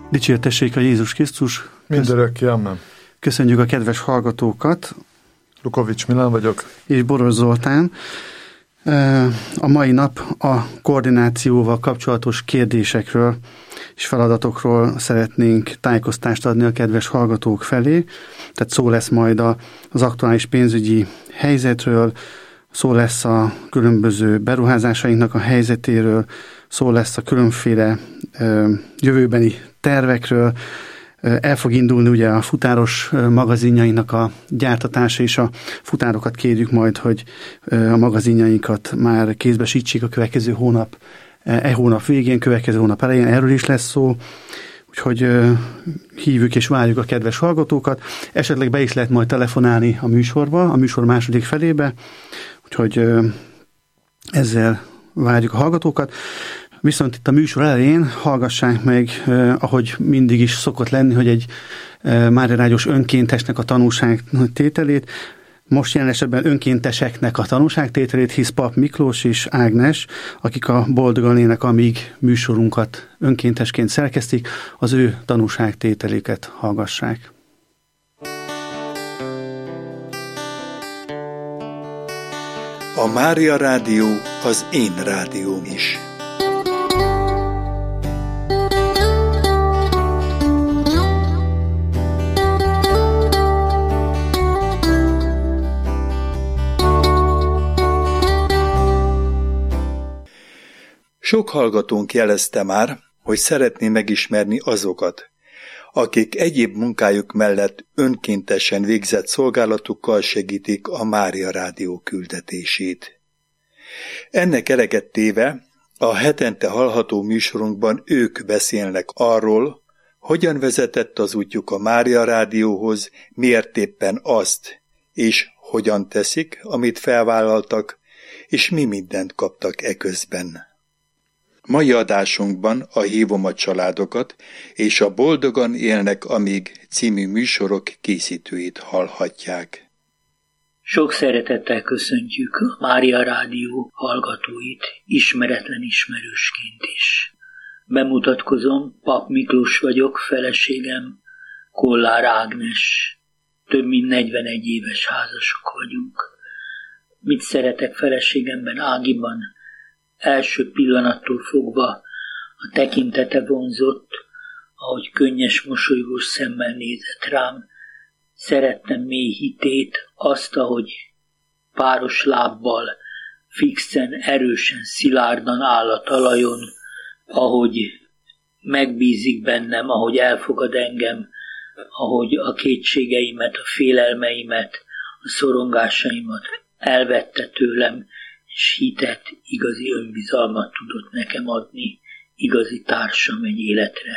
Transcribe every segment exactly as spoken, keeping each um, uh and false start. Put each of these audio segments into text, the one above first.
Dicsértessék a Jézus Krisztus. Mindörökké, amen. Köszönjük a kedves hallgatókat. Lukovics Milán vagyok. És Boros Zoltán. A mai nap a koordinációval kapcsolatos kérdésekről és feladatokról szeretnénk tájékoztást adni a kedves hallgatók felé. Tehát szó lesz majd az aktuális pénzügyi helyzetről, szó lesz a különböző beruházásainknak a helyzetéről, szó lesz a különféle jövőbeni tervekről. El fog indulni ugye a futáros magazinjainak a gyártatása, és a futárokat kérjük majd, hogy a magazinjainkat már kézbesítsék a következő hónap, e hónap végén, következő hónap elején, erről is lesz szó. Úgyhogy hívjuk és várjuk a kedves hallgatókat. Esetleg be is lehet majd telefonálni a műsorba, a műsor második felébe. Úgyhogy ezzel várjuk a hallgatókat. Viszont itt a műsor elején hallgassák meg, eh, ahogy mindig is szokott lenni, hogy egy eh, Mária Rádiós önkéntesnek a tanúságtételét, most jelen esetben önkénteseknek a tanúságtételét, hisz Pap Miklós és Ágnes, akik a Boldogan élnek, amíg műsorunkat önkéntesként szerkesztik, az ő tanúságtételéket hallgassák. A Mária Rádió az én rádióm is. Sok hallgatónk jelezte már, hogy szeretné megismerni azokat, akik egyéb munkájuk mellett önkéntesen végzett szolgálatukkal segítik a Mária Rádió küldetését. Ennek eleget téve a hetente hallható műsorunkban ők beszélnek arról, hogyan vezetett az útjuk a Mária Rádióhoz, miért éppen azt, és hogyan teszik, amit felvállaltak, és mi mindent kaptak eközben. Mai adásunkban a Hívom a családokat és a Boldogan élnek amíg című műsorok készítőit hallhatják. Sok szeretettel köszöntjük a Mária Rádió hallgatóit, ismeretlen ismerősként is. Bemutatkozom, Pap Miklós vagyok, feleségem Kollár Ágnes. Több mint negyvenegy éves házasok vagyunk. Mit szeretek feleségemben, Ágiban? Első pillanattól fogva a tekintete vonzott, ahogy könnyes, mosolygós szemmel nézett rám. Szerettem mély hitét, azt, ahogy páros lábbal, fixen, erősen, szilárdan áll a talajon, ahogy megbízik bennem, ahogy elfogad engem, ahogy a kétségeimet, a félelmeimet, a szorongásaimat elvette tőlem, és hitet, igazi önbizalmat tudott nekem adni, igazi társam egy életre.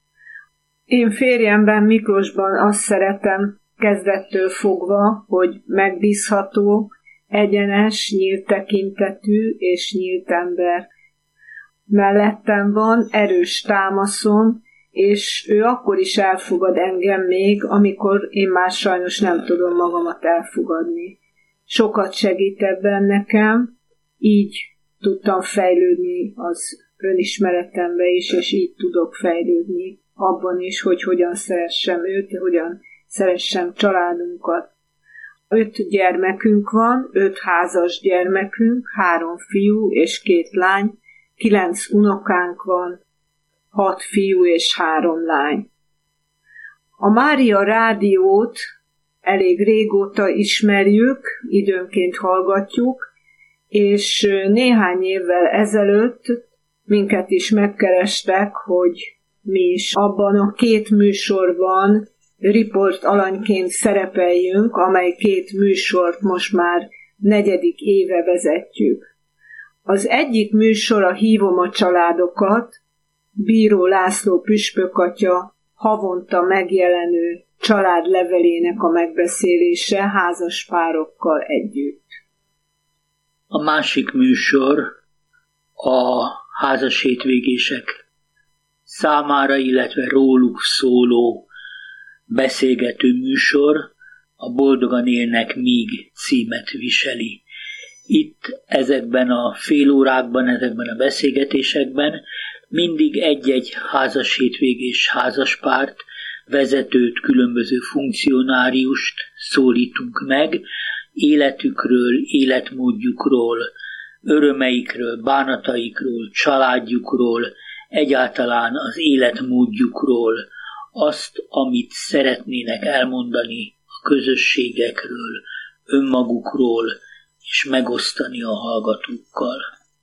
Én férjemben, Miklósban azt szeretem kezdettől fogva, hogy megbízható, egyenes, nyílt tekintetű és nyílt ember. Mellettem van erős támaszom, és ő akkor is elfogad engem még, amikor én már sajnos nem tudom magamat elfogadni. Sokat segít ebben nekem, így tudtam fejlődni az önismeretembe is, és így tudok fejlődni abban is, hogy hogyan szeressem őt, hogyan szeressem családunkat. Öt gyermekünk van, öt házas gyermekünk, három fiú és két lány, kilenc unokánk van, hat fiú és három lány. A Mária Rádiót elég régóta ismerjük, időnként hallgatjuk, és néhány évvel ezelőtt minket is megkerestek, hogy mi is abban a két műsorban riport alanyként szerepeljünk, amely két műsort most már negyedik éve vezetjük. Az egyik műsor a Hívom a családokat, Bíró László püspökatya havonta megjelenő családlevelének a megbeszélése házas párokkal együtt. A másik műsor a házas hétvégések számára, illetve róluk szóló beszélgető műsor, a Boldogan élnek míg címet viseli. Itt ezekben a félórákban, ezekben a beszélgetésekben mindig egy-egy házashétvégés házaspárt, vezetőt, különböző funkcionáriust szólítunk meg, életükről, életmódjukról, örömeikről, bánataikról, családjukról, egyáltalán az életmódjukról, azt, amit szeretnének elmondani a közösségekről, önmagukról, és megosztani a hallgatókkal.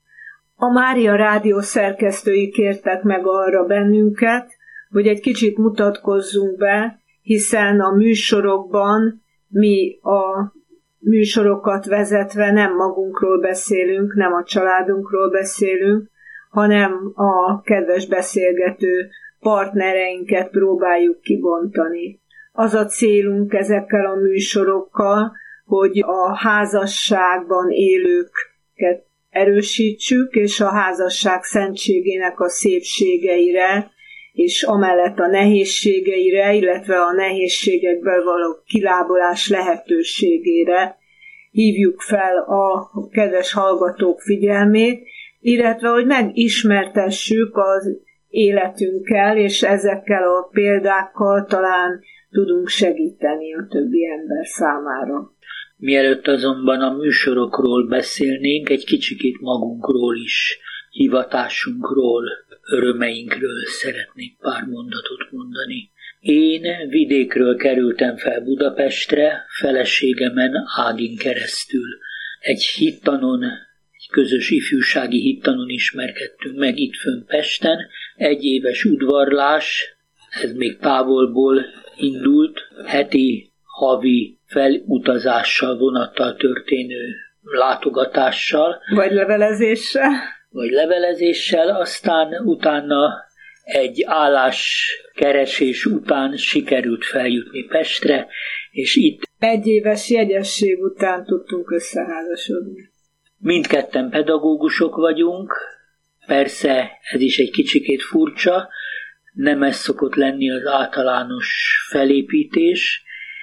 A Mária Rádió szerkesztői kértek meg arra bennünket, hogy egy kicsit mutatkozzunk be, hiszen a műsorokban mi a műsorokat vezetve nem magunkról beszélünk, nem a családunkról beszélünk, hanem a kedves beszélgető partnereinket próbáljuk kibontani. Az a célunk ezekkel a műsorokkal, hogy a házasságban élőket erősítsük, és a házasság szentségének a szépségeire, és amellett a nehézségeire, illetve a nehézségekből való kilábalás lehetőségére hívjuk fel a kedves hallgatók figyelmét, illetve hogy megismertessük az életünkkel, és ezekkel a példákkal talán tudunk segíteni a többi ember számára. Mielőtt azonban a műsorokról beszélnénk, egy kicsikét magunkról is, hivatásunkról, örömeinkről szeretnék pár mondatot mondani. Én vidékről kerültem fel Budapestre, feleségemen Ágin keresztül. Egy hittanon, egy közös ifjúsági hittanon ismerkedtünk meg itt fönn Pesten. Egy éves udvarlás, ez még távolból indult, heti, havi felutazással, vonattal történő látogatással. Vagy levelezéssel. Vagy levelezéssel, aztán utána egy álláskeresés után sikerült feljutni Pestre, és itt egy éves jegyesség után tudtunk összeházasodni. Mindketten pedagógusok vagyunk, persze ez is egy kicsikét furcsa, nem ez szokott lenni az általános felépítés.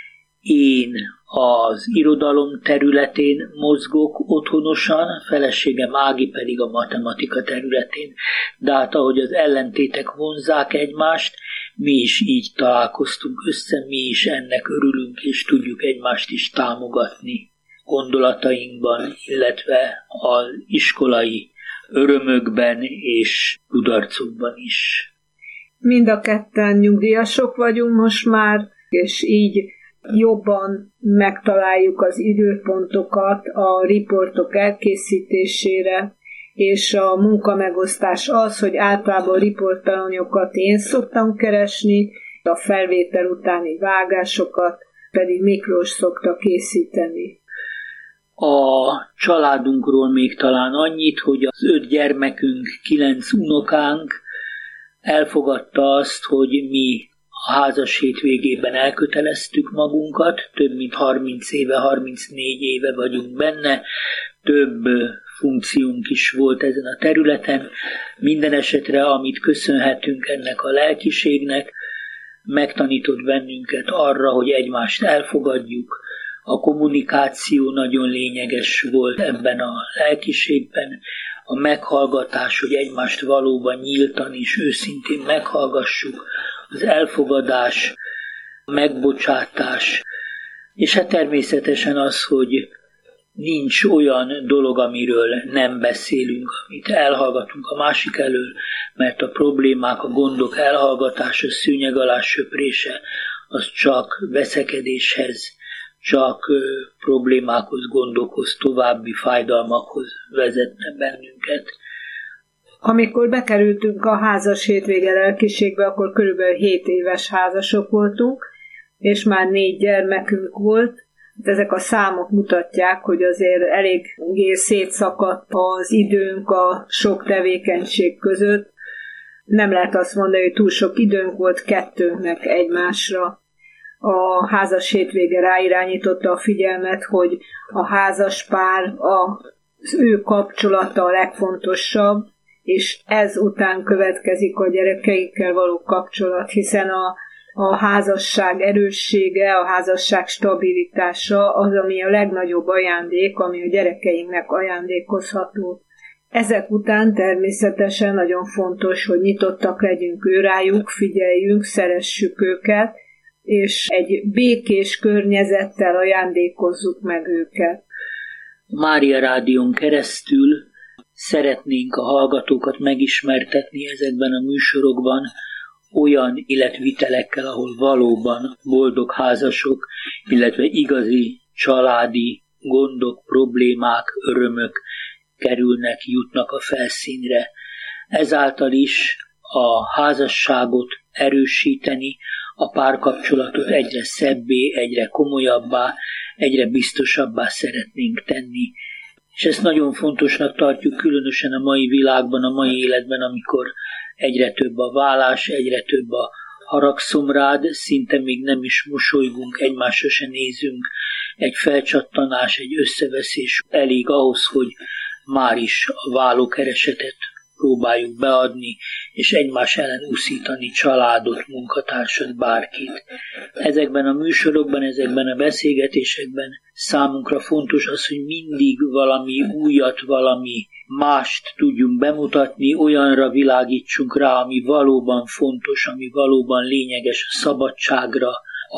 Én az irodalom területén mozgok otthonosan, feleségem Ági pedig a matematika területén. De hát ahogy az ellentétek vonzzák egymást, mi is így találkoztunk össze, mi is ennek örülünk, és tudjuk egymást is támogatni gondolatainkban, illetve az iskolai örömökben és kudarcokban is. Mind a ketten nyugdíjasok vagyunk most már, és így jobban megtaláljuk az időpontokat a riportok elkészítésére, és a munkamegosztás az, hogy általában riportalanyokat én szoktam keresni, a felvétel utáni vágásokat pedig Miklós szokta készíteni. A családunkról még talán annyit, hogy az öt gyermekünk, kilenc unokánk elfogadta azt, hogy mi a házas hétvégében elköteleztük magunkat, több mint harminc éve, harmincnégy éve vagyunk benne, több funkciónk is volt ezen a területen. Minden esetre, amit köszönhetünk ennek a lelkiségnek, megtanított bennünket arra, hogy egymást elfogadjuk. A kommunikáció nagyon lényeges volt ebben a lelkiségben, a meghallgatás, hogy egymást valóban nyíltan és őszintén meghallgassuk, az elfogadás, a megbocsátás, és hát természetesen az, hogy nincs olyan dolog, amiről nem beszélünk, amit elhallgatunk a másik elől, mert a problémák, a gondok elhallgatása, szőnyeg alá söprése, az csak veszekedéshez, csak ö, problémákhoz, gondokhoz, további fájdalmakhoz vezetne bennünket. Amikor bekerültünk a házas hétvége lelkiségbe, akkor körülbelül hét éves házasok voltunk, és már négy gyermekünk volt. Ezek a számok mutatják, hogy azért elég szétszakadt az időnk a sok tevékenység között. Nem lehet azt mondani, hogy túl sok időnk volt kettőnknek egymásra. A házas hétvége ráirányította a figyelmet, hogy a házas pár, az ő kapcsolata a legfontosabb, és ez után következik a gyerekeikkel való kapcsolat, hiszen a, a házasság erőssége, a házasság stabilitása az, ami a legnagyobb ajándék, ami a gyerekeinknek ajándékozható. Ezek után természetesen nagyon fontos, hogy nyitottak legyünk őrájuk, figyeljünk, szeressük őket, és egy békés környezettel ajándékozzuk meg őket. Mária Rádión keresztül szeretnénk a hallgatókat megismertetni ezekben a műsorokban olyan életvitelekkel, ahol valóban boldog házasok, illetve igazi családi gondok, problémák, örömök kerülnek, jutnak a felszínre. Ezáltal is a házasságot erősíteni, a párkapcsolatot egyre szebbé, egyre komolyabbá, egyre biztosabbá szeretnénk tenni. És ezt nagyon fontosnak tartjuk, különösen a mai világban, a mai életben, amikor egyre több a válás, egyre több a haragszom rád, szinte még nem is mosolygunk, egymásra se nézünk. Egy felcsattanás, egy összeveszés elég ahhoz, hogy már is a vállókeresetet próbáljuk beadni, és egymás ellen uszítani családot, munkatársat, bárkit. Ezekben a műsorokban, ezekben a beszélgetésekben számunkra fontos az, hogy mindig valami újat, valami mást tudjunk bemutatni, olyanra világítsunk rá, ami valóban fontos, ami valóban lényeges a szabadságra,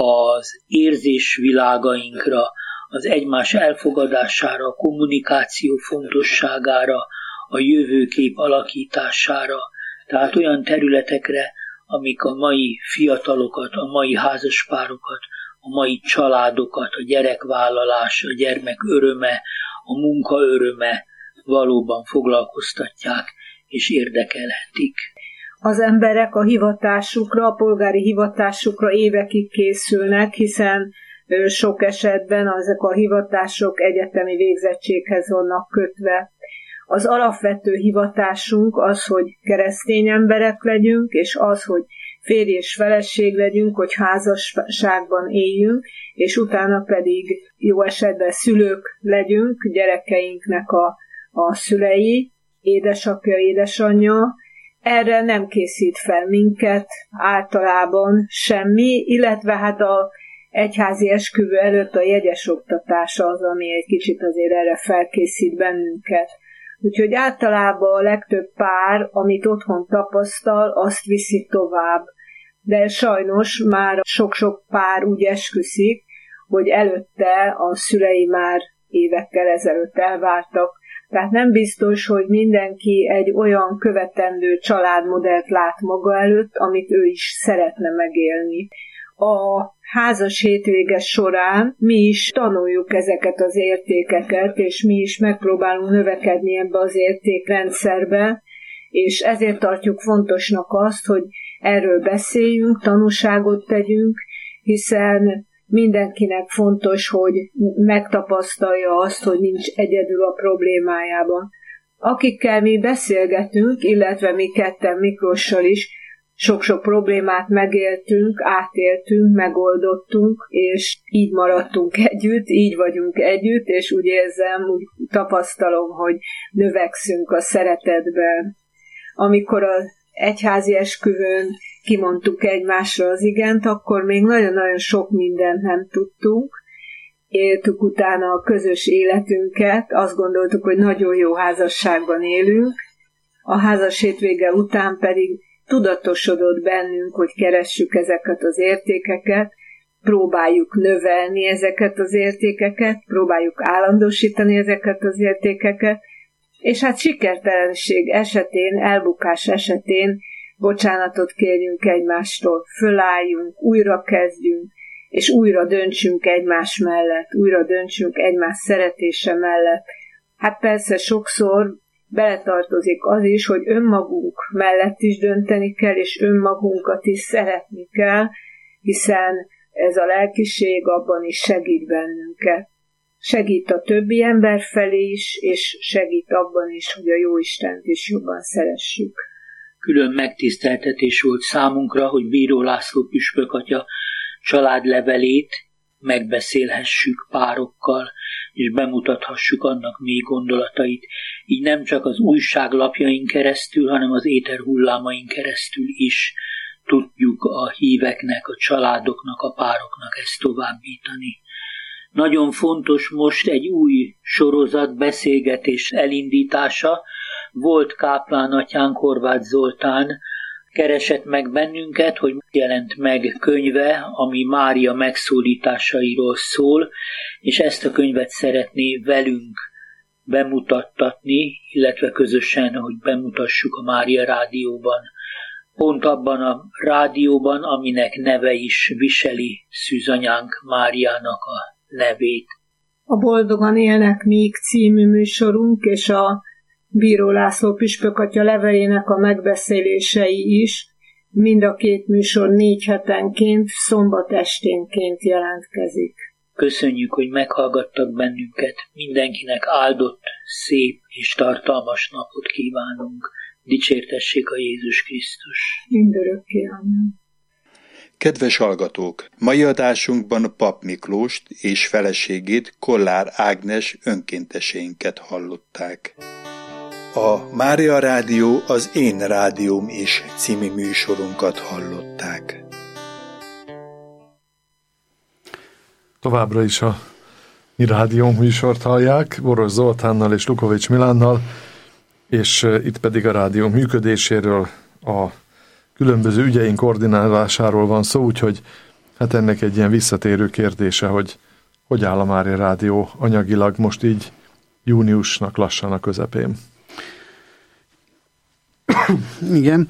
az érzésvilágainkra, az egymás elfogadására, a kommunikáció fontosságára, a jövőkép alakítására, tehát olyan területekre, amik a mai fiatalokat, a mai házaspárokat, a mai családokat, a gyerekvállalás, a gyermek öröme, a munka öröme valóban foglalkoztatják és érdekelhetik. Az emberek a hivatásukra, a polgári hivatásukra évekig készülnek, hiszen sok esetben ezek a hivatások egyetemi végzettséghez vannak kötve. Az alapvető hivatásunk az, hogy keresztény emberek legyünk, és az, hogy férj és feleség legyünk, hogy házasságban éljünk, és utána pedig jó esetben szülők legyünk, gyerekeinknek a, a szülei, édesapja, édesanyja. Erre nem készít fel minket általában semmi, illetve hát a egyházi esküvő előtt a jegyes oktatás az, ami egy kicsit azért erre felkészít bennünket. Úgyhogy általában a legtöbb pár, amit otthon tapasztal, azt viszi tovább. De sajnos már sok-sok pár úgy esküszik, hogy előtte a szülei már évekkel ezelőtt elváltak. Tehát nem biztos, hogy mindenki egy olyan követendő családmodellt lát maga előtt, amit ő is szeretne megélni. A házas hétvége során mi is tanuljuk ezeket az értékeket, és mi is megpróbálunk növekedni ebbe az értékrendszerbe, és ezért tartjuk fontosnak azt, hogy erről beszéljünk, tanúságot tegyünk, hiszen mindenkinek fontos, hogy megtapasztalja azt, hogy nincs egyedül a problémájában. Akikkel mi beszélgetünk, illetve mi ketten Miklossal is, sok-sok problémát megéltünk, átéltünk, megoldottunk, és így maradtunk együtt, így vagyunk együtt, és úgy érzem, úgy tapasztalom, hogy növekszünk a szeretetben. Amikor az egyházi esküvőn kimondtuk egymásra az igent, akkor még nagyon-nagyon sok mindent nem tudtunk. Éltük utána a közös életünket, azt gondoltuk, hogy nagyon jó házasságban élünk. A házas hétvége után pedig tudatosodott bennünk, hogy keressük ezeket az értékeket, próbáljuk növelni ezeket az értékeket, próbáljuk állandósítani ezeket az értékeket, és hát sikertelenség esetén, elbukás esetén bocsánatot kérjünk egymástól, fölálljunk, újra kezdjünk, és újra döntsünk egymás mellett, újra döntsünk egymás szeretése mellett. Hát persze sokszor beletartozik az is, hogy önmagunk mellett is dönteni kell, és önmagunkat is szeretni kell, hiszen ez a lelkiség abban is segít bennünket. Segít a többi ember felé is, és segít abban is, hogy a Jóistent is jobban szeressük. Külön megtiszteltetés volt számunkra, hogy Bíró László püspök atya családlevelét megbeszélhessük párokkal, és bemutathassuk annak mély gondolatait. Így nem csak az újságlapjain keresztül, hanem az éterhullámain keresztül is tudjuk a híveknek, a családoknak, a pároknak ezt továbbítani. Nagyon fontos most egy új sorozat beszélgetés elindítása, volt káplán atyánk, Horváth Zoltán keresett meg bennünket, hogy jelent meg könyve, ami Mária megszólításairól szól, és ezt a könyvet szeretné velünk bemutattatni, illetve közösen, hogy bemutassuk a Mária Rádióban. Pont abban a rádióban, aminek neve is viseli szűzanyánk Máriának a nevét. A Boldogan élnek még című műsorunk és a Bíró László püspök atya levelének a megbeszélései is mind a két műsor négy hetenként, szombat esténként jelentkezik. Köszönjük, hogy meghallgattak bennünket. Mindenkinek áldott, szép és tartalmas napot kívánunk. Dicsértessék a Jézus Krisztus. Mindörökké, amen. Kedves hallgatók! Mai adásunkban Pap Miklóst és feleségét, Kollár Ágnes önkénteseinket hallották. A Mária Rádió az Én Rádióm is című műsorunkat hallották. Továbbra is a Mi Rádióm műsort hallják, Boros Zoltánnal és Lukovics Milánnal, és itt pedig a rádió működéséről, a különböző ügyeink koordinálásáról van szó, úgyhogy hát ennek egy ilyen visszatérő kérdése, hogy hogy áll a Mária Rádió anyagilag most így júniusnak lassan a közepén. Igen,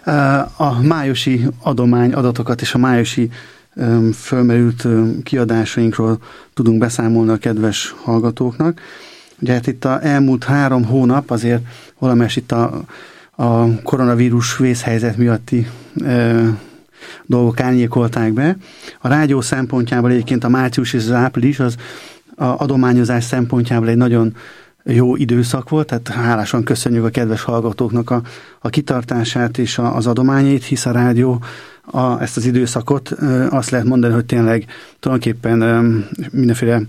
a májusi adomány adatokat és a májusi fölmerült kiadásainkról tudunk beszámolni a kedves hallgatóknak. Ugye hát itt a elmúlt három hónap azért valamelyest itt a, a koronavírus vészhelyzet miatti e, dolgok árnyékolták be. A rádió szempontjából egyébként a március és az április az a adományozás szempontjából egy nagyon jó időszak volt, tehát hálásan köszönjük a kedves hallgatóknak a, a kitartását és a, az adományait, hisz a rádió a, ezt az időszakot azt lehet mondani, hogy tényleg tulajdonképpen mindenféle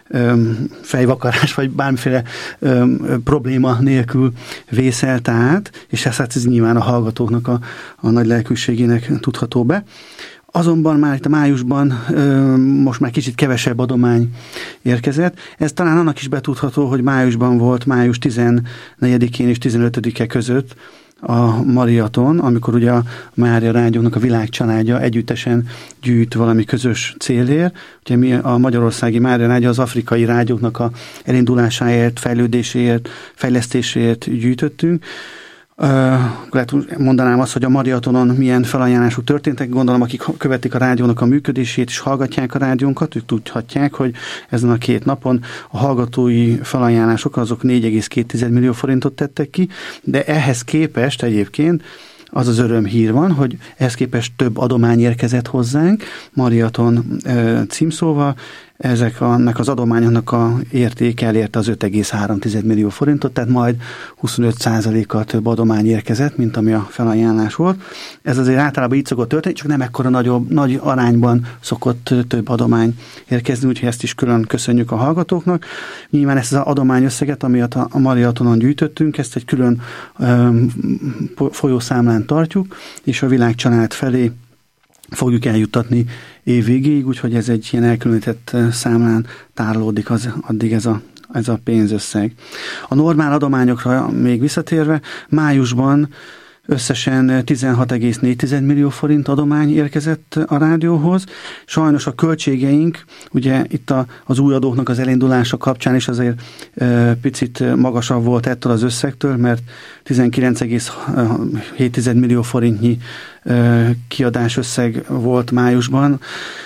fejvakarás, vagy bármiféle probléma nélkül vészelte át, és ez, hát ez nyilván a hallgatóknak a, a nagy lelkűségének tudható be. Azonban már itt a májusban most már kicsit kevesebb adomány érkezett. Ez talán annak is betudható, hogy májusban volt május tizennegyedikén és tizenötödike között a Mariaton, amikor ugye a Mária Rádiónak a világcsaládja együttesen gyűjt valami közös célért. Ugye mi a Magyarországi Mária Rádió az afrikai rádióknak a elindulásáért, fejlődéséért, fejlesztéséért gyűjtöttünk. Uh, lehet mondanám azt, hogy a Mariatonon milyen felajánlások történtek. Gondolom, akik követik a rádiónak a működését és hallgatják a rádiónkat, ők tudhatják, hogy ezen a két napon a hallgatói felajánlások azok négy egész két millió forintot tettek ki, de ehhez képest egyébként az az örömhír van, hogy ehhez képest több adomány érkezett hozzánk, Mariaton uh, címszóval. Ezek annak az adományoknak a értéke elérte az öt egész három millió forintot, tehát majd huszonöt százalékkal több adomány érkezett, mint ami a felajánlás volt. Ez azért általában így szokott történni, csak nem ekkora nagyobb, nagy arányban szokott több adomány érkezni, úgyhogy ezt is külön köszönjük a hallgatóknak. Nyilván ezt az adományösszeget, amiatt a Mariatonon gyűjtöttünk, ezt egy külön um, folyószámlán tartjuk, és a világcsalád felé fogjuk eljuttatni év végéig, úgyhogy ez egy ilyen elkülönített számlán tárolódik az, addig ez a, ez a pénzösszeg. A normál adományokra még visszatérve, májusban összesen tizenhat egész négy millió forint adomány érkezett a rádióhoz. Sajnos a költségeink, ugye itt a, az új adóknak az elindulása kapcsán is azért e, picit magasabb volt ettől az összegtől, mert tizenkilenc egész hét millió forintnyi e, kiadás összeg volt májusban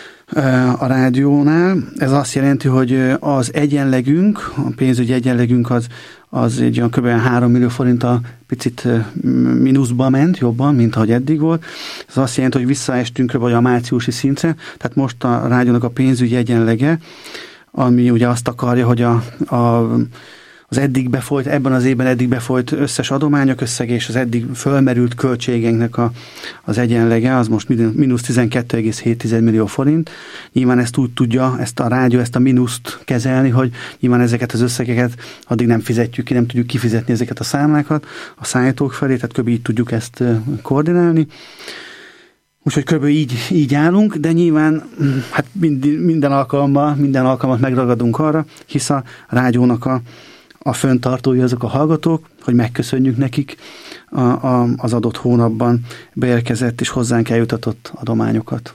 a rádiónál. Ez azt jelenti, hogy az egyenlegünk, a pénzügyi egyenlegünk az, az egy olyan kb. három millió forint a picit mínuszba ment jobban, mint ahogy eddig volt. Ez azt jelenti, hogy visszaestünk vagy a márciusi szintre, tehát most a rádiónak a pénzügyi egyenlege, ami ugye azt akarja, hogy a, a az eddig befolyt, ebben az évben eddig befolyt összes adományok összege és az eddig fölmerült költségeinknek a, az egyenlege, az most mínusz tizenkét egész hét millió forint. Nyilván ezt úgy tudja, ezt a rádió, ezt a mínuszt kezelni, hogy nyilván ezeket az összegeket addig nem fizetjük ki, nem tudjuk kifizetni ezeket a számlákat a szállítók felé, tehát kb. Így tudjuk ezt koordinálni. Úgyhogy kb. így, így állunk, de nyilván hát minden, minden alkalommal, minden alkalmat megragadunk arra, hisz a rádiónak a a föntartói azok a hallgatók, hogy megköszönjük nekik a, a, az adott hónapban beérkezett és hozzánk eljutatott adományokat.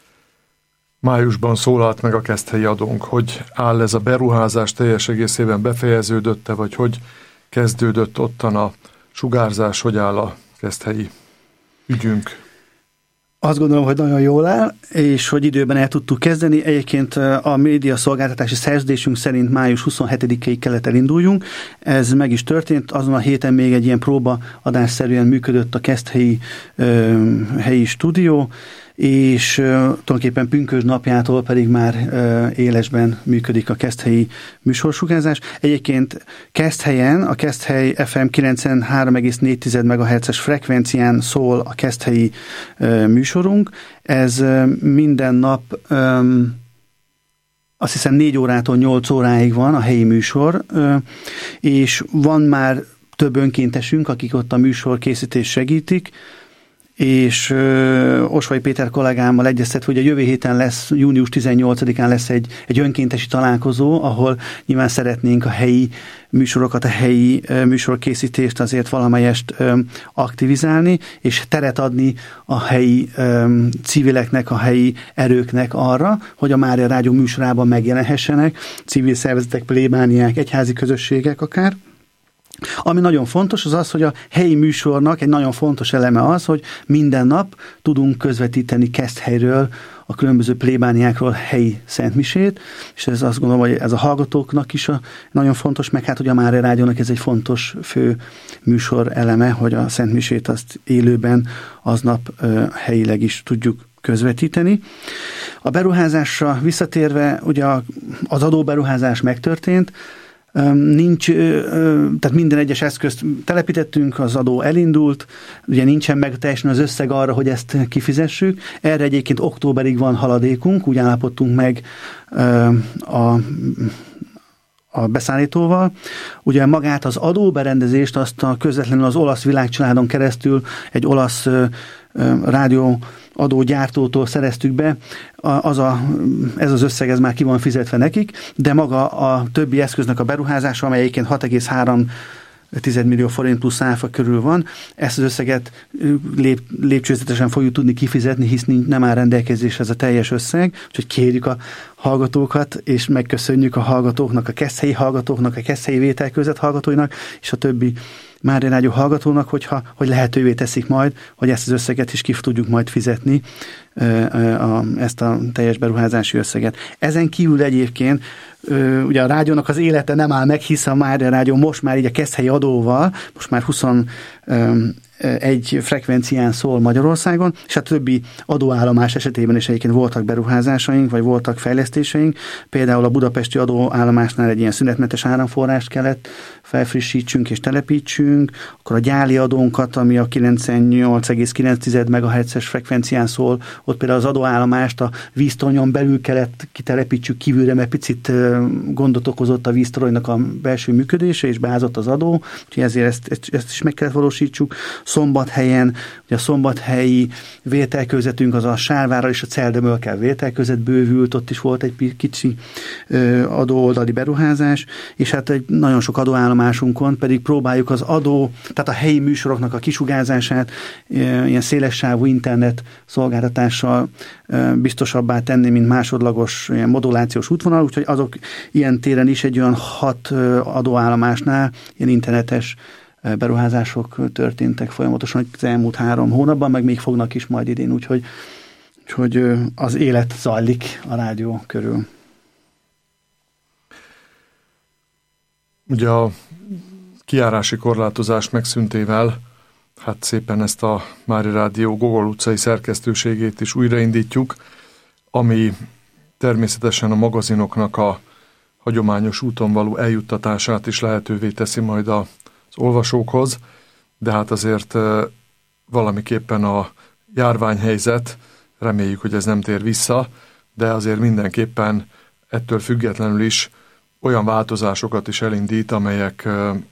Májusban szólalt meg a keszthelyi adónk. Hogy áll ez a beruházás, teljes egészében befejeződött-e, vagy hogy kezdődött ottan a sugárzás, hogy áll a keszthelyi ügyünk? Azt gondolom, hogy nagyon jól áll, és hogy időben el tudtuk kezdeni. Egyébként a média szolgáltatási szerződésünk szerint május huszonhetedikéig kellett elinduljunk. Ez meg is történt. Azon a héten még egy ilyen próbaadásszerűen működött a keszthelyi ö, helyi stúdió, és uh, tulajdonképpen pünkösd napjától pedig már uh, élesben működik a keszthelyi műsorsugárzás. Egyébként Keszthelyen, a Keszthely ef em kilencvenhárom egész négy megahertzes frekvencián szól a keszthelyi uh, műsorunk. Ez uh, minden nap um, azt hiszem négy órától nyolc óráig van a helyi műsor, uh, és van már több önkéntesünk, akik ott a műsor készítés segítik, és ö, Osvai Péter kollégámmal egyeztetve, hogy a jövő héten lesz, június tizennyolcadikán lesz egy, egy önkéntesi találkozó, ahol nyilván szeretnénk a helyi műsorokat, a helyi ö, műsorkészítést azért valamelyest ö, aktivizálni, és teret adni a helyi ö, civileknek, a helyi erőknek arra, hogy a Mária Rádió műsorában megjelenhessenek, civil szervezetek, plébániák, egyházi közösségek akár. Ami nagyon fontos, az az, hogy a helyi műsornak egy nagyon fontos eleme az, hogy minden nap tudunk közvetíteni Keszthelyről, a különböző plébániákról helyi szentmisét, és ez azt gondolom, hogy ez a hallgatóknak is a nagyon fontos, meg hát, hogy a Mária Rádiónak ez egy fontos fő műsor eleme, hogy a szentmisét azt élőben aznap uh, helyileg is tudjuk közvetíteni. A beruházásra visszatérve, ugye az adóberuházás megtörtént, nincs, tehát minden egyes eszközt telepítettünk, az adó elindult, ugye nincsen meg teljesen az összeg arra, hogy ezt kifizessük. Erre egyébként októberig van haladékunk, úgy állapodtunk meg a a beszállítóval. Ugye magát az adóberendezést azt a közvetlenül az olasz világcsaládon keresztül egy olasz rádió adógyártótól szereztük be, az a, ez az összeg ez már ki van fizetve nekik, de maga a többi eszköznek a beruházása, amely egyébként hat egész három millió forint plusz áfa körül van, ezt az összeget lép, lépcsőzetesen fogjuk tudni kifizetni, hisz nem áll rendelkezésre ez a teljes összeg, úgyhogy kérjük a hallgatókat, és megköszönjük a hallgatóknak, a keszthelyi hallgatóknak, a keszthelyi vételközet hallgatóinak, és a többi Mária Rádió hallgatónak, hogyha, hogy lehetővé teszik majd, hogy ezt az összeget is ki tudjuk majd fizetni, ezt a teljes beruházási összeget. Ezen kívül egyébként ugye a rádiónak az élete nem áll meg, hisz a Mária Rádió most már így a keszthelyi adóval, most már huszonegy frekvencián szól Magyarországon, és a többi adóállomás esetében is egyébként voltak beruházásaink, vagy voltak fejlesztéseink. Például a budapesti adóállomásnál egy ilyen szünetmentes áramforrást kellett felfrissítsünk és telepítsünk, akkor a gyáli adónkat, ami a kilencvennyolc egész kilenc megahertzes frekvencián szól, ott például az adóállomást a víztornyon belül kellett kitelepítsük kívülre, mert picit gondot okozott a víztoronynak a belső működése, és beázott az adó, úgyhogy ezért ezt, ezt, ezt is meg kellett valósítsuk. Szombathelyen, ugye a szombathelyi vételkőzetünk az a Sárvárral és a Celdömölkel vételkőzet bővült, ott is volt egy kicsi adóoldali beruházás, és hát egy nagyon sok adóállomásunkon pedig próbáljuk az adó, tehát a helyi műsoroknak a kisugárzását ilyen szélessávú internet szolgáltatással biztosabbá tenni, mint másodlagos ilyen modulációs útvonal, úgyhogy azok ilyen téren is egy olyan hat adóállomásnál ilyen internetes beruházások történtek folyamatosan az elmúlt három hónapban, meg még fognak is majd idén, úgyhogy, úgyhogy az élet zajlik a rádió körül. Ugye a kijárási korlátozás megszüntével hát szépen ezt a Mária Rádió Gogol utcai szerkesztőségét is újraindítjuk, ami természetesen a magazinoknak a hagyományos úton való eljuttatását is lehetővé teszi majd az olvasókhoz, de hát azért valamiképpen a járványhelyzet, reméljük, hogy ez nem tér vissza, de azért mindenképpen ettől függetlenül is olyan változásokat is elindít, amelyek,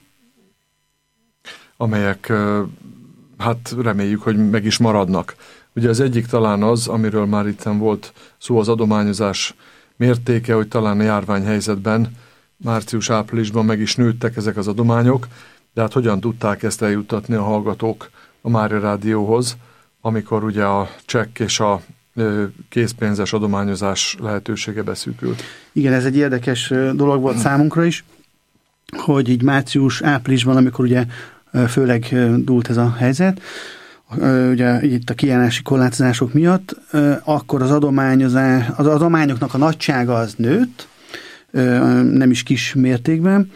amelyek hát reméljük, hogy meg is maradnak. Ugye az egyik talán az, amiről már itt volt szó, az adományozás mértéke, hogy talán a járványhelyzetben március-áprilisban meg is nőttek ezek az adományok, de hát hogyan tudták ezt eljuttatni a hallgatók a Mária Rádióhoz, amikor ugye a csekk és a készpénzes adományozás lehetősége beszűkült. Igen, ez egy érdekes dolog volt számunkra is, hogy így március-áprilisban, amikor ugye főleg dúlt ez a helyzet, ugye itt a kijárási korlátozások miatt, akkor az adományozás, az adományoknak a nagysága az nőtt, nem is kis mértékben,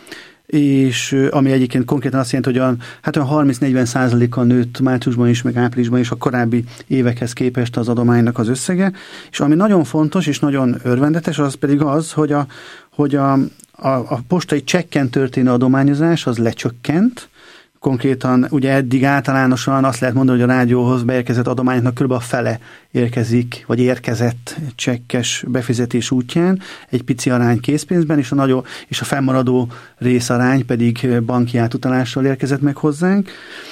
és ami egyébként konkrétan azt jelenti, hogy olyan, hát olyan harminc-negyven százalékkal nőtt márciusban is, meg áprilisban is a korábbi évekhez képest az adománynak az összege, és ami nagyon fontos és nagyon örvendetes, az pedig az, hogy a, hogy a, a, a postai csekken történő adományozás az lecsökkent. Konkrétan ugye eddig általánosan azt lehet mondani, hogy a rádióhoz beérkezett adományoknak kb. A fele érkezik, vagy érkezett csekkes befizetés útján, egy pici arány készpénzben, és a, nagyobb, és a fennmaradó részarány pedig banki átutalással érkezett meg hozzánk.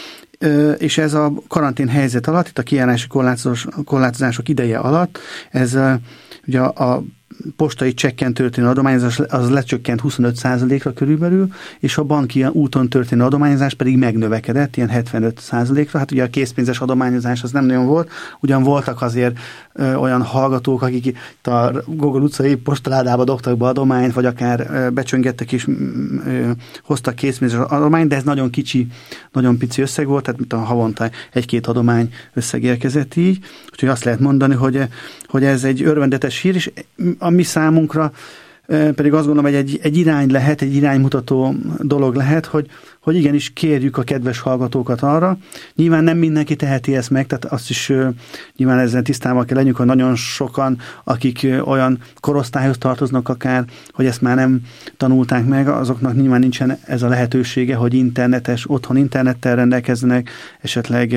És ez a karantén helyzet alatt, itt a kijárási korlátozások ideje alatt, ez ugye a, a postai csekken történő adományozás az lecsökkent huszonöt százalékra körülbelül, és a banki úton történő adományozás pedig megnövekedett, ilyen hetvenöt százalékra. Hát ugye a készpénzes adományozás az nem nagyon volt, ugyan voltak azért ö, olyan hallgatók, akik itt a Gogol utcai postaládába dobtak be adományt, vagy akár ö, becsöngettek és ö, hoztak készpénzes adományt, de ez nagyon kicsi, nagyon pici összeg volt, tehát mint a havonta egy-két adomány összeg érkezett így. Úgyhogy azt lehet mondani, hogy, hogy ez egy örvendetes hír, és a mi számunkra pedig azt gondolom, hogy egy, egy irány lehet, egy iránymutató dolog lehet, hogy, hogy igenis kérjük a kedves hallgatókat arra. Nyilván nem mindenki teheti ezt meg, tehát azt is nyilván ezzel tisztában kell legyünk, hogy nagyon sokan, akik olyan korosztályhoz tartoznak akár, hogy ezt már nem tanulták meg, azoknak nyilván nincsen ez a lehetősége, hogy internetes, otthon internettel rendelkezzenek, esetleg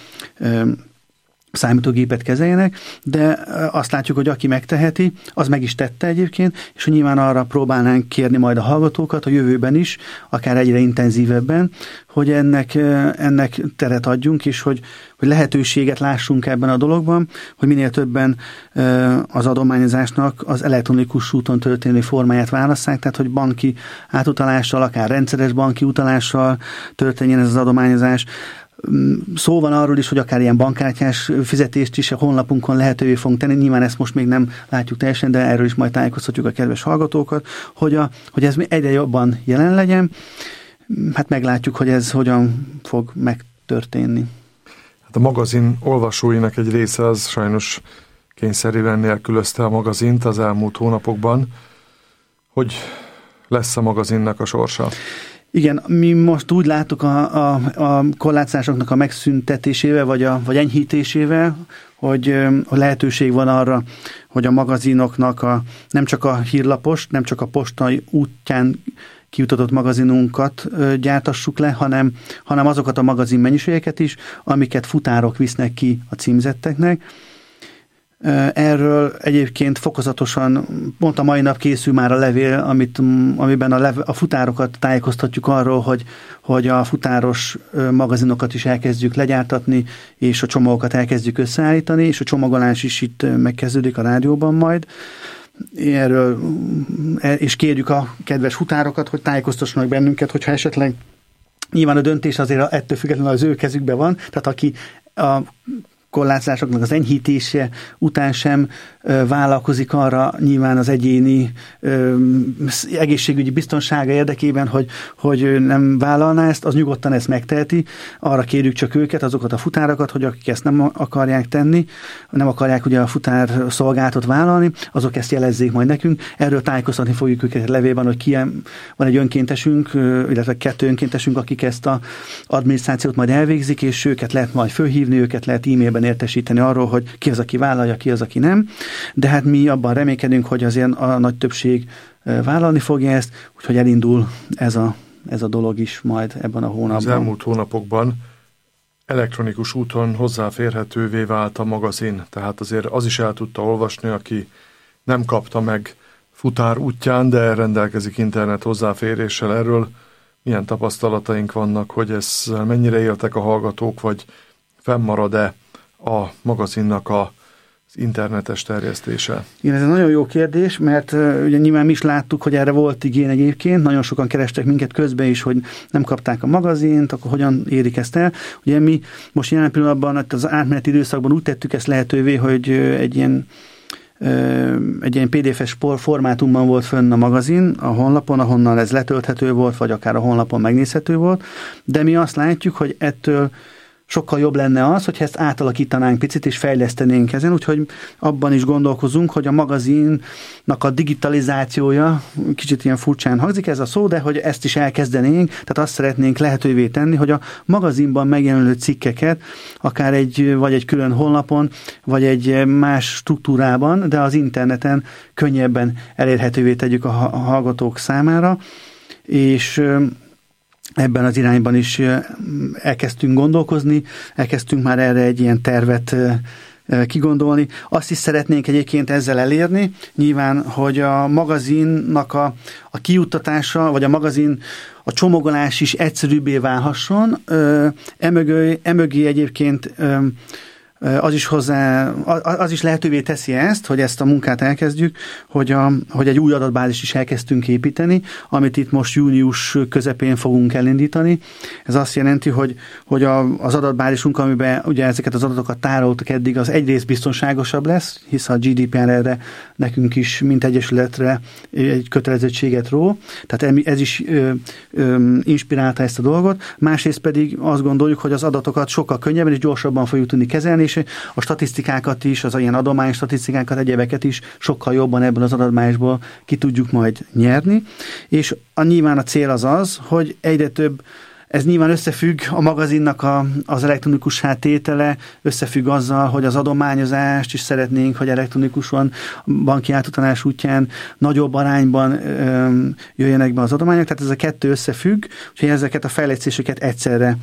számítógépet kezeljenek, de azt látjuk, hogy aki megteheti, az meg is tette egyébként, és hogy nyilván arra próbálnánk kérni majd a hallgatókat a jövőben is, akár egyre intenzívebben, hogy ennek, ennek teret adjunk, és hogy, hogy lehetőséget lássunk ebben a dologban, hogy minél többen az adományozásnak az elektronikus úton történő formáját válasszák, tehát hogy banki átutalással, akár rendszeres banki utalással történjen ez az adományozás. Szó van arról is, hogy akár ilyen bankkártyás fizetést is a honlapunkon lehetővé fogunk tenni, nyilván ezt most még nem látjuk teljesen, de erről is majd tájékoztatjuk a kedves hallgatókat, hogy, a, hogy ez egyre jobban jelen legyen. Hát meglátjuk, hogy ez hogyan fog megtörténni. Hát a magazin olvasóinak egy része az sajnos kényszerűen nélkülözte a magazint az elmúlt hónapokban. Hogy lesz a magazinnak a sorsa? Igen, mi most úgy láttuk a, a, a korlátozásoknak a megszüntetésével, vagy, a, vagy enyhítésével, hogy, hogy lehetőség van arra, hogy a magazinoknak a, nem csak a hírlapos, nem csak a postai útján kijutatott magazinunkat gyártassuk le, hanem, hanem azokat a magazin mennyiségeket is, amiket futárok visznek ki a címzetteknek. Erről egyébként fokozatosan, pont a mai nap készül már a levél, amit, amiben a, lev, a futárokat tájékoztatjuk arról, hogy, hogy a futáros magazinokat is elkezdjük legyártatni, és a csomagokat elkezdjük összeállítani, és a csomagolás is itt megkezdődik a rádióban majd. Erről, és kérjük a kedves futárokat, hogy tájékoztassanak bennünket, hogyha esetleg nyilván a döntés azért ettől függetlenül az ő kezükben van, tehát aki a korlátozásoknak az enyhítése után sem ö, vállalkozik arra nyilván az egyéni ö, egészségügyi biztonsága érdekében, hogy, hogy nem vállalná ezt, az nyugodtan ezt megteheti. Arra kérjük csak őket, azokat a futárokat, hogy akik ezt nem akarják tenni, nem akarják ugye a futár szolgálatot vállalni, azok ezt jelezzék majd nekünk. Erről tájékoztatni fogjuk őket levélben, hogy ki van egy önkéntesünk, illetve kettő önkéntesünk, akik ezt az adminisztrációt majd elvégzik, és őket lehet majd fölhívni, őket lehet e-mailben értesíteni arról, hogy ki az, aki vállalja, ki az, aki nem. De hát mi abban reménykedünk, hogy azért a nagy többség vállalni fogja ezt, úgyhogy elindul ez a, ez a dolog is majd ebben a hónapban. Az elmúlt hónapokban elektronikus úton hozzáférhetővé vált a magazin, tehát azért az is el tudta olvasni, aki nem kapta meg futár útján, de rendelkezik internet hozzáféréssel. Erről milyen tapasztalataink vannak, hogy ezzel mennyire éltek a hallgatók, vagy fennmarad-e a magazinnak a internetes terjesztése? Igen, ez egy nagyon jó kérdés, mert uh, ugye nyilván mi is láttuk, hogy erre volt igény egyébként, nagyon sokan kerestek minket közben is, hogy nem kapták a magazint, akkor hogyan érik ezt el. Ugye mi most jelen pillanatban az átmeneti időszakban úgy tettük ezt lehetővé, hogy uh, egy ilyen egy ilyen pé dé ef-es formátumban volt fönn a magazin a honlapon, ahonnan ez letölthető volt, vagy akár a honlapon megnézhető volt, de mi azt látjuk, hogy ettől sokkal jobb lenne az, hogyha ezt átalakítanánk picit, és fejlesztenénk ezen, úgyhogy abban is gondolkozunk, hogy a magazinnak a digitalizációja, kicsit ilyen furcsán hangzik ez a szó, de hogy ezt is elkezdenénk, tehát azt szeretnénk lehetővé tenni, hogy a magazinban megjelenő cikkeket, akár egy, vagy egy külön honlapon, vagy egy más struktúrában, de az interneten könnyebben elérhetővé tegyük a hallgatók számára, és ebben az irányban is elkezdtünk gondolkozni, elkezdtünk már erre egy ilyen tervet kigondolni. Azt is szeretnénk egyébként ezzel elérni, nyilván, hogy a magazinnak a, a kijuttatása, vagy a magazin, a csomagolás is egyszerűbbé válhasson. Emögé, emögé egyébként az is hozzá, az is lehetővé teszi ezt, hogy ezt a munkát elkezdjük, hogy, a, hogy egy új adatbázis is elkezdtünk építeni, amit itt most június közepén fogunk elindítani. Ez azt jelenti, hogy, hogy a, az adatbázisunk, amiben ugye ezeket az adatokat tároltuk eddig, az egyrészt biztonságosabb lesz, hisz a gé dé pé er erre nekünk is, mint egyesületre egy kötelezettséget ró, tehát ez is ö, ö, inspirálta ezt a dolgot. Másrészt pedig azt gondoljuk, hogy az adatokat sokkal könnyebben és gyorsabban fogjuk tudni kezelni, és a statisztikákat is, az ilyen adomány statisztikákat, egyebeket is sokkal jobban ebből az adatbázisból ki tudjuk majd nyerni. És a, nyilván a cél az az, hogy egyre több, ez nyilván összefügg a magazinnak a, az elektronikus tétele, összefügg azzal, hogy az adományozást is szeretnénk, hogy elektronikusan, banki átutalás útján nagyobb arányban ö, jöjjenek be az adományok, tehát ez a kettő összefügg, úgyhogy ezeket a fejlesztéseket egyszerre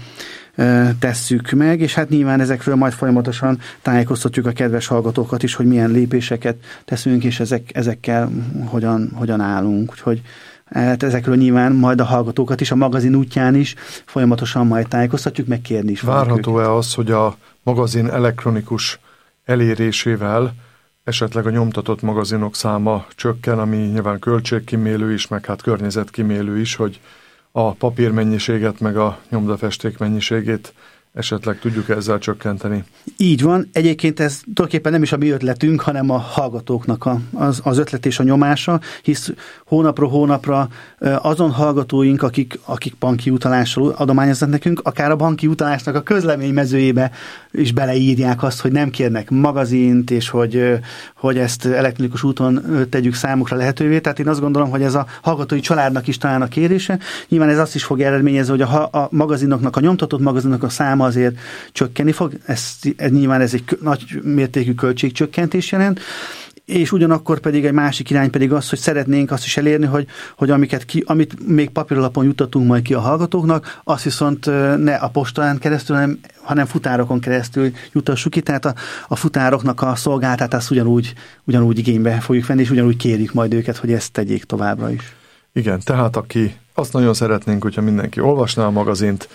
tesszük meg, és hát nyilván ezekről majd folyamatosan tájékoztatjuk a kedves hallgatókat is, hogy milyen lépéseket teszünk, és ezek, ezekkel hogyan, hogyan állunk. Úgyhogy hát ezekről nyilván majd a hallgatókat is, a magazin útján is folyamatosan majd tájékoztatjuk, meg kérni is. Várható-e az, hogy a magazin elektronikus elérésével esetleg a nyomtatott magazinok száma csökken, ami nyilván költségkímélő is, meg hát környezetkímélő is, hogy a papírmennyiséget, meg a nyomdafesték mennyiségét esetleg tudjuk ezzel csökkenteni? Így van. Egyébként ez tulajdonképpen nem is a mi ötletünk, hanem a hallgatóknak a, az, az ötlet és a nyomása, hisz hónapról hónapra azon hallgatóink, akik, akik banki utalással adományoznak nekünk, akár a banki utalásnak a közlemény mezőjébe is beleírják azt, hogy nem kérnek magazint, és hogy, hogy ezt elektronikus úton tegyük számukra lehetővé. Tehát én azt gondolom, hogy ez a hallgatói családnak is talán a kérése. Nyilván ez azt is fog eredményezni, hogy a, a magazinoknak, a nyomtatott magazinok a száma azért csökkenni fog. Ez, ez nyilván ez egy nagy mértékű költségcsökkentés jelent, és ugyanakkor pedig egy másik irány pedig az, hogy szeretnénk azt is elérni, hogy, hogy amiket ki, amit még papíralapon juttatunk majd ki a hallgatóknak, azt viszont ne a postán keresztül, hanem, hanem futárokon keresztül jutassuk ki, tehát a, a futároknak a szolgáltatást ugyanúgy, ugyanúgy igénybe fogjuk venni, és ugyanúgy kérjük majd őket, hogy ezt tegyék továbbra is. Igen, tehát aki azt nagyon szeretnénk, hogyha mindenki olvasná a magazint,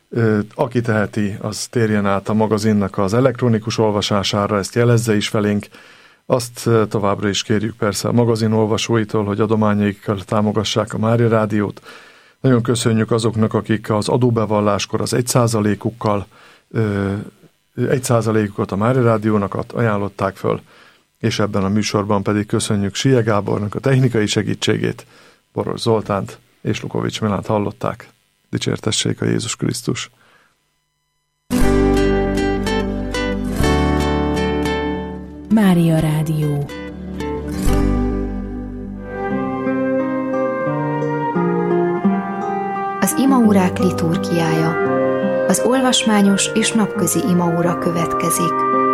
aki teheti, az térjen át a magazinnak az elektronikus olvasására, ezt jelezze is felénk. Azt továbbra is kérjük persze a magazin olvasóitól, hogy adományaikkal támogassák a Mária Rádiót. Nagyon köszönjük azoknak, akik az adóbevalláskor az egy százalékukkal, egy százalékukat a Mária Rádiónak ajánlották föl, és ebben a műsorban pedig köszönjük Sie Gábornak a technikai segítségét, Boros Zoltánt és Lukovics Milánt hallották. Dicsértessék a Jézus Krisztus! Mária Rádió. Az imaórák liturgiája. Az olvasmányos és napközi imaóra következik.